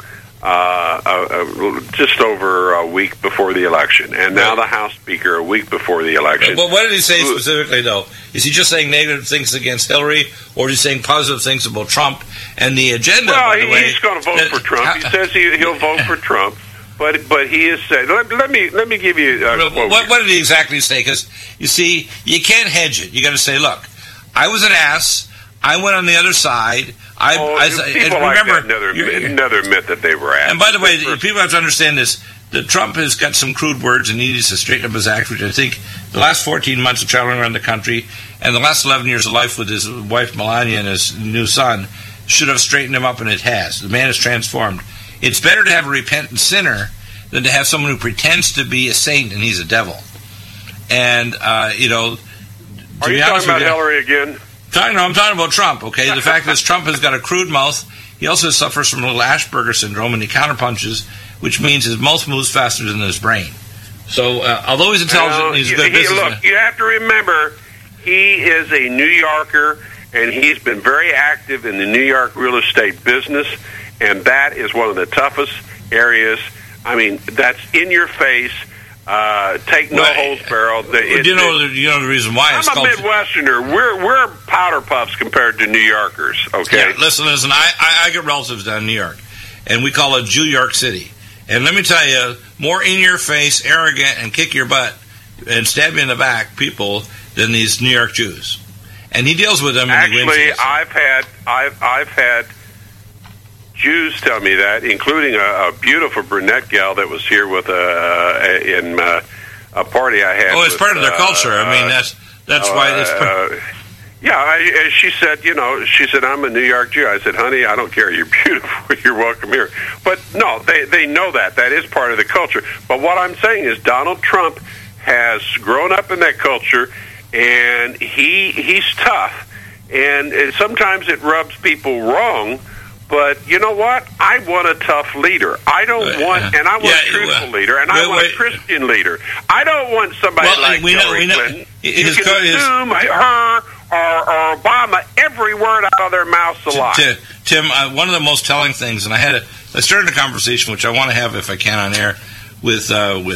just over a week before the election, and now the House Speaker a week before the election. Well, what did he say specifically, though? Is he just saying negative things against Hillary, or is he saying positive things about Trump and the agenda? Well, by the way, he's going to vote for Trump. He says he'll vote for Trump. But he is saying, let me give you what did he exactly say? Because, you see, you can't hedge it. You got to say, look, I was an ass. I went on the other side. People like that never admit that they were ass. And by the way, people have to understand this. That Trump has got some crude words and he needs to straighten up his act, which I think the last 14 months of traveling around the country and the last 11 years of life with his wife Melania and his new son should have straightened him up, and it has. The man is transformed. It's better to have a repentant sinner than to have someone who pretends to be a saint and he's a devil. And, Are you talking about Hillary again? I'm talking about Trump, okay? The fact is Trump has got a crude mouth. He also suffers from a little Asperger syndrome, and he counterpunches, which means his mouth moves faster than his brain. So, although he's intelligent, he's a good businessman. Look, you have to remember, he is a New Yorker, and he's been very active in the New York real estate business, and that is one of the toughest areas. I mean, that's in your face. Take no holds barreled. You know the reason why I'm a Midwesterner. We're powder puffs compared to New Yorkers. Okay. Yeah, listen. I get relatives down in New York, and we call it Jew York City. And let me tell you, more in your face, arrogant, and kick your butt and stab you in the back people than these New York Jews. And he deals with them. And actually, he wins. I've had Jews tell me that, including a beautiful brunette gal that was here with in a party I had. Oh, it's part of their culture. I mean, that's why it's. Yeah, she said, I'm a New York Jew. I said, honey, I don't care. You're beautiful. You're welcome here. But no, they know that. That is part of the culture. But what I'm saying is Donald Trump has grown up in that culture, and he's tough. And sometimes it rubs people wrong. But you know what? I want a tough leader. I don't want, and I want a truthful leader, and I want a Christian leader. I don't want somebody like Hillary Clinton. You can assume her or Obama, every word out of their mouths a lie. Tim, one of the most telling things, and I started a conversation, which I want to have if I can on air, with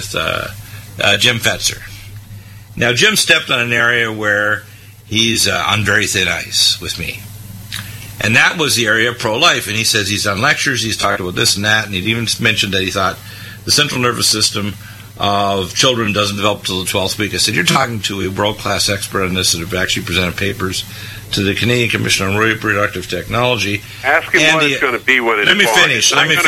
Jim Fetzer. Now, Jim stepped on an area where he's on very thin ice with me. And that was the area of pro-life. And he says he's done lectures, he's talked about this and that, and he even mentioned that he thought the central nervous system of children doesn't develop until the 12th week. I said, you're talking to a world-class expert on this that have actually presented papers to the Canadian Commission on Reproductive Technology. Ask him what it's going to be when it's Let me finish.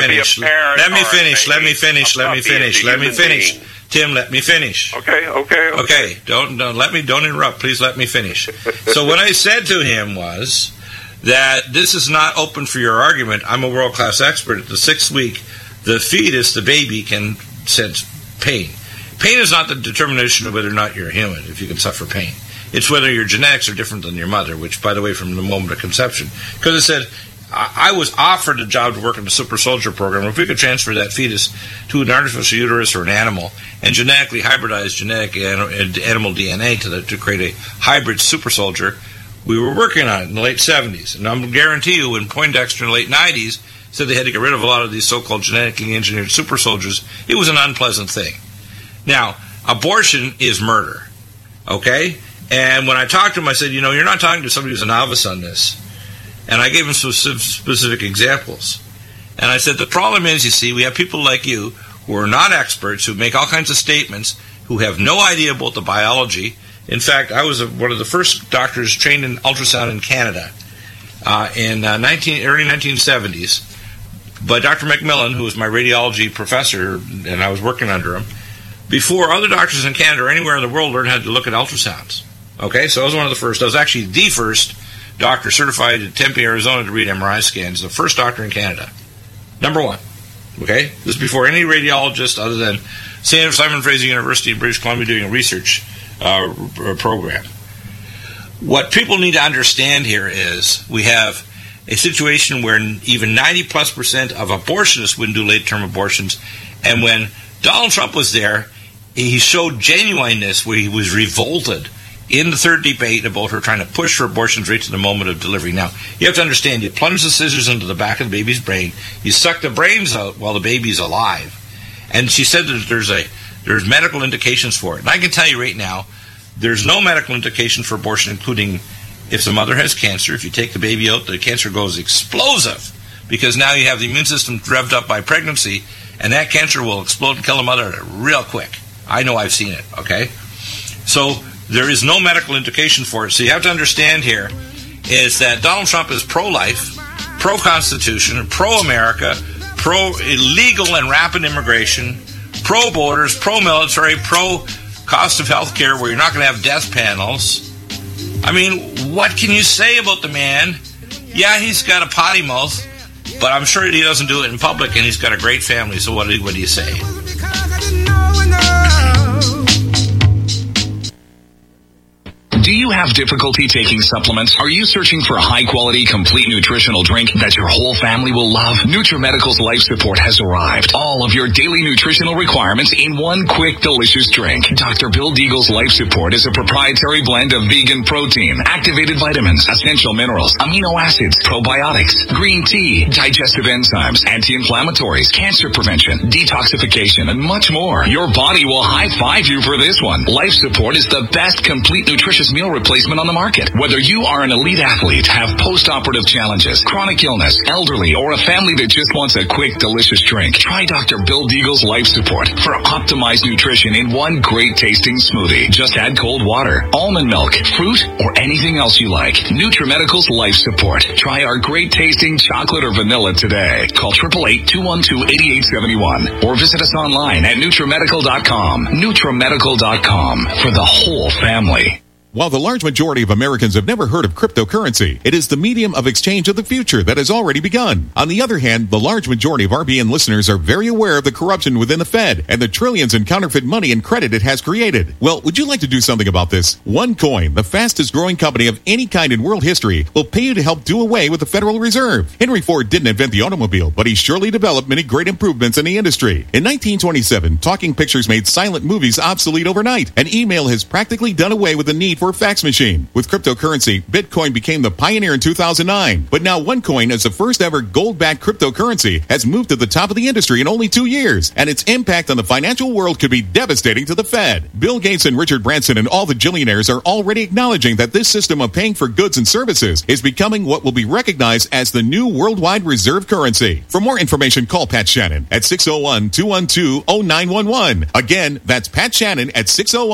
Tim, let me finish. Okay. Don't interrupt. Please let me finish. So what I said to him was that this is not open for your argument. I'm a world-class expert. At the 6th week, the fetus, the baby, can sense pain. Pain is not the determination of whether or not you're human, if you can suffer pain. It's whether your genetics are different than your mother, which, by the way, from the moment of conception. Because I said, I was offered a job to work in the Super Soldier program. If we could transfer that fetus to an artificial uterus or an animal and genetically hybridize genetic animal DNA to create a hybrid super soldier, we were working on it in the late 70s. And I'm going to guarantee you, when Poindexter in the late 90s said they had to get rid of a lot of these so-called genetically engineered super soldiers, it was an unpleasant thing. Now, abortion is murder, okay? And when I talked to him, I said, you're not talking to somebody who's a novice on this. And I gave him some specific examples. And I said, the problem is, you see, we have people like you who are not experts, who make all kinds of statements, who have no idea about the biology. In fact, I was one of the first doctors trained in ultrasound in Canada in early 1970s by Dr. McMillan, who was my radiology professor, and I was working under him, before other doctors in Canada or anywhere in the world learned how to look at ultrasounds. Okay, so I was one of the first. I was actually the first doctor certified in Tempe, Arizona to read MRI scans, the first doctor in Canada. Number one. Okay? This is before any radiologist other than Simon Fraser University in British Columbia doing a research program. What people need to understand here is we have a situation where even 90+% of abortionists wouldn't do late-term abortions. And when Donald Trump was there, he showed genuineness where he was revolted in the third debate about her trying to push for abortions right to the moment of delivery. Now, you have to understand, you plunge the scissors into the back of the baby's brain, you suck the brains out while the baby's alive. And she said that there's medical indications for it. And I can tell you right now, there's no medical indication for abortion, including if the mother has cancer. If you take the baby out, the cancer goes explosive, because now you have the immune system revved up by pregnancy, and that cancer will explode and kill the mother real quick. I know, I've seen it, okay? So there is no medical indication for it. So you have to understand here is that Donald Trump is pro-life, pro-Constitution, pro-America, pro-illegal and rapid immigration, pro-borders, pro-military, pro-cost of health care where you're not going to have death panels. I mean, what can you say about the man? Yeah, he's got a potty mouth, but I'm sure he doesn't do it in public, and he's got a great family, so what do you say? Do you have difficulty taking supplements? Are you searching for a high-quality, complete nutritional drink that your whole family will love? NutriMedical's Life Support has arrived. All of your daily nutritional requirements in one quick, delicious drink. Dr. Bill Deagle's Life Support is a proprietary blend of vegan protein, activated vitamins, essential minerals, amino acids, probiotics, green tea, digestive enzymes, anti-inflammatories, cancer prevention, detoxification, and much more. Your body will high-five you for this one. Life Support is the best complete nutritious meal replacement on the market. Whether you are an elite athlete, have post-operative challenges, chronic illness, elderly, or a family that just wants a quick, delicious drink, try Dr. Bill Deagle's Life Support for optimized nutrition in one great tasting smoothie. Just add cold water, almond milk, fruit, or anything else you like. NutriMedical's Life Support. Try our great tasting chocolate or vanilla today. Call 888-212-8871 or visit us online at NutriMedical.com. NutriMedical.com for the whole family. While the large majority of Americans have never heard of cryptocurrency, it is the medium of exchange of the future that has already begun. On the other hand, the large majority of RBN listeners are very aware of the corruption within the Fed and the trillions in counterfeit money and credit it has created. Well, would you like to do something about this? OneCoin, the fastest growing company of any kind in world history, will pay you to help do away with the Federal Reserve. Henry Ford didn't invent the automobile, but he surely developed many great improvements in the industry. In 1927, talking pictures made silent movies obsolete overnight, and email has practically done away with the need for a fax machine. With cryptocurrency, Bitcoin became the pioneer in 2009. But now OneCoin, as the first ever gold-backed cryptocurrency, has moved to the top of the industry in only 2 years, and its impact on the financial world could be devastating to the Fed. Bill Gates and Richard Branson and all the billionaires are already acknowledging that this system of paying for goods and services is becoming what will be recognized as the new worldwide reserve currency. For more information, call Pat Shannon at 601-212-0911. Again, that's Pat Shannon at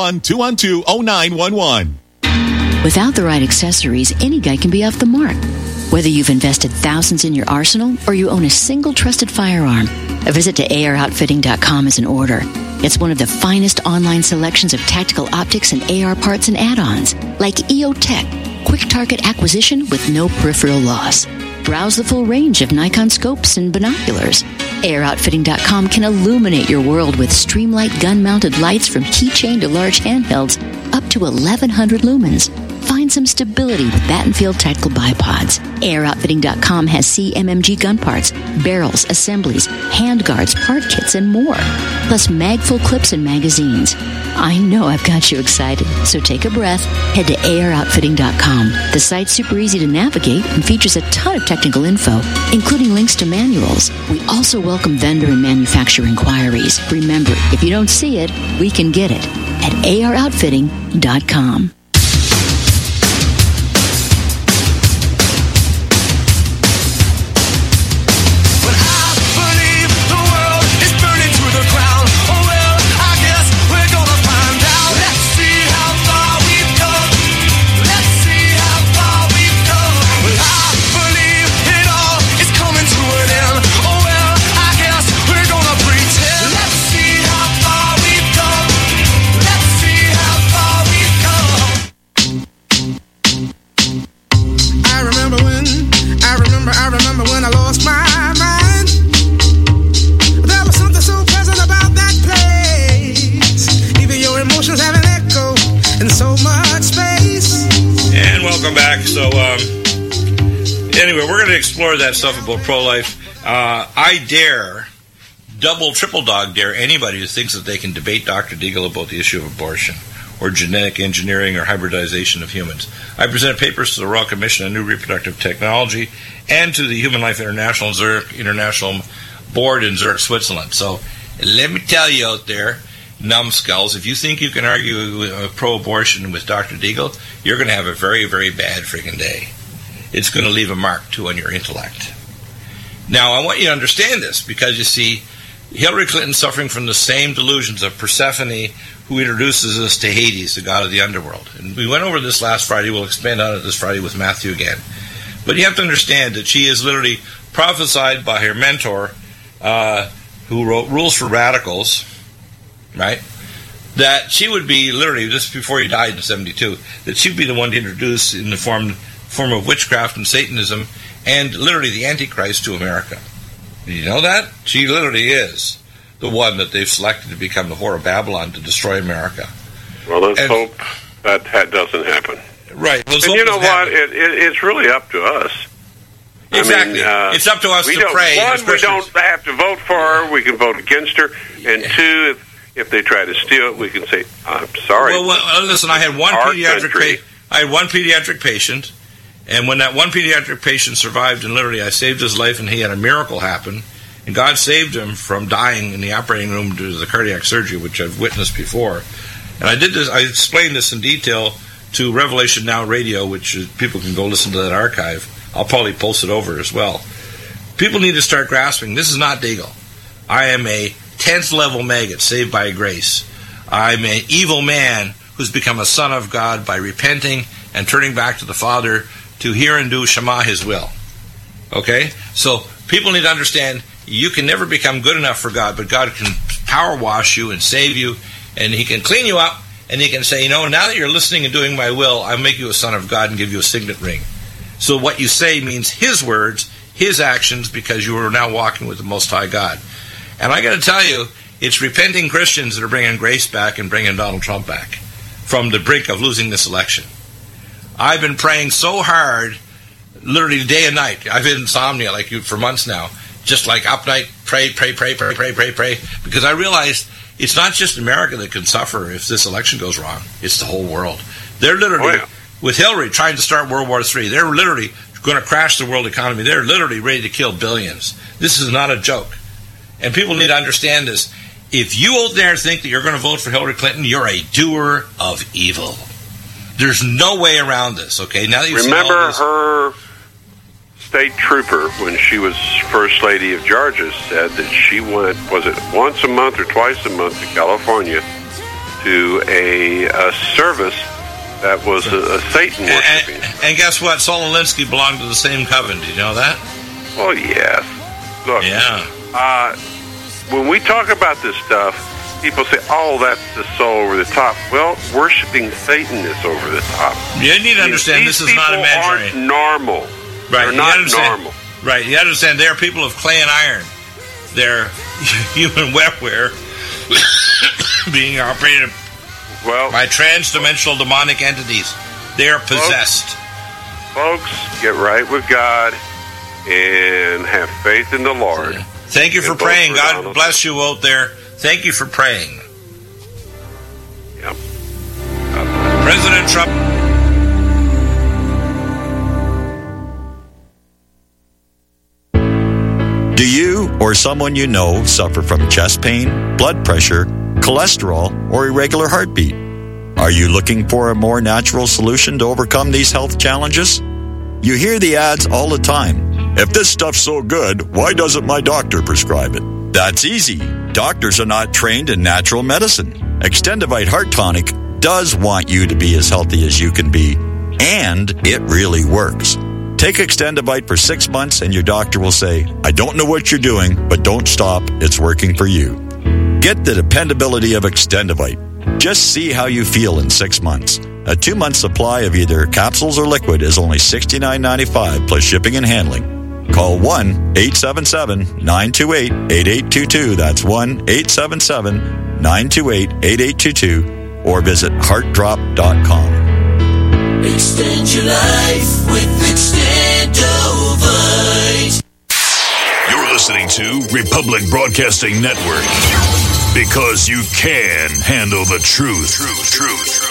601-212-0911. Without the right accessories, any guy can be off the mark. Whether you've invested thousands in your arsenal or you own a single trusted firearm, a visit to AROutfitting.com is in order. It's one of the finest online selections of tactical optics and AR parts and add-ons, like EOTech, quick target acquisition with no peripheral loss. Browse the full range of Nikon scopes and binoculars. AROutfitting.com can illuminate your world with Streamlight gun-mounted lights from keychain to large handhelds, up to 1,100 lumens. Find some stability with Battenfield tactical bipods. AirOutfitting.com has CMMG gun parts, barrels, assemblies, handguards, part kits, and more. Plus mag-full clips and magazines. I know I've got you excited, so take a breath. Head to AirOutfitting.com. The site's super easy to navigate and features a ton of technical info, including links to manuals. We also welcome vendor and manufacturer inquiries. Remember, if you don't see it, we can get it at AirOutfitting.com. Anyway, we're going to explore that stuff about pro-life. I dare, double, triple dog dare anybody who thinks that they can debate Dr. Deagle about the issue of abortion or genetic engineering or hybridization of humans. I presented papers to the Royal Commission on New Reproductive Technology and to the Human Life International Zurich International Board in Zurich, Switzerland. So let me tell you out there, numbskulls, if you think you can argue pro-abortion with Dr. Deagle, you're going to have a very, very bad friggin' day. It's going to leave a mark, too, on your intellect. Now, I want you to understand this, because, you see, Hillary Clinton's suffering from the same delusions of Persephone, who introduces us to Hades, the god of the underworld. And we went over this last Friday. We'll expand on it this Friday with Matthew again. But you have to understand that she is literally prophesied by her mentor, who wrote Rules for Radicals, right? That she would be literally, just before he died in 72, that she'd be the one to introduce in the form of witchcraft and Satanism and literally the Antichrist to America. Did you know that? She literally is the one that they've selected to become the whore of Babylon to destroy America. Well, let's hope that doesn't happen. Right. And you know what? It's really up to us. Exactly. I mean, it's up to us to pray. One, we don't have to vote for her. We can vote against her. And two, if they try to steal it, we can say, I'm sorry. Well, listen, I had one pediatric patient, and when that one pediatric patient survived, and literally I saved his life, and he had a miracle happen, and God saved him from dying in the operating room due to the cardiac surgery, which I've witnessed before. And I did this. I explained this in detail to Revelation Now Radio, which people can go listen to that archive. I'll probably post it over as well. People need to start grasping, this is not Deagle. I am a 10th level maggot saved by grace. I'm an evil man who's become a son of God by repenting and turning back to the Father to hear and do Shema, his will. Okay? So people need to understand you can never become good enough for God, but God can power wash you and save you, and he can clean you up, and he can say, now that you're listening and doing my will, I'll make you a son of God and give you a signet ring. So what you say means his words, his actions, because you are now walking with the Most High God. And I got to tell you, it's repenting Christians that are bringing grace back and bringing Donald Trump back from the brink of losing this election. I've been praying so hard, literally day and night. I've had insomnia like you for months now. Just like up night, pray, because I realized it's not just America that can suffer if this election goes wrong. It's the whole world. They're literally, with Hillary trying to start World War III, they're literally going to crash the world economy. They're literally ready to kill billions. This is not a joke. And people need to understand this. If you out there think that you're going to vote for Hillary Clinton, you're a doer of evil. There's no way around this, okay? Now that you've remember her state trooper, when she was First Lady of Georgia, said that she went, was it once a month or twice a month to California to a service that was a Satan worshiping. And guess what? Saul Alinsky belonged to the same coven. Did you know that? Oh, yes. Look, when we talk about this stuff, people say, oh, that's just so over the top. Well, worshiping Satan is over the top. You need to understand this is not imaginary. These people aren't normal. Right. They're not normal. Right. You understand they're people of clay and iron. They're human wetware being operated by trans-dimensional demonic entities. They are possessed. Folks, get right with God and have faith in the Lord. Thank you for praying. God bless you out there. Thank you for praying. Yep. President Trump. Do you or someone you know suffer from chest pain, blood pressure, cholesterol, or irregular heartbeat? Are you looking for a more natural solution to overcome these health challenges? You hear the ads all the time. If this stuff's so good, why doesn't my doctor prescribe it? That's easy. Doctors are not trained in natural medicine. Extendivite Heart Tonic does want you to be as healthy as you can be, and it really works. Take Extendivite for 6 months and your doctor will say, I don't know what you're doing, but don't stop. It's working for you. Get the dependability of Extendivite. Just see how you feel in 6 months. A 2-month supply of either capsules or liquid is only $69.95 plus shipping and handling. Call 1-877-928-8822. That's 1-877-928-8822. Or visit heartdrop.com. Extend your life with Extendo. listening to Republic Broadcasting Network, because you can handle the truth.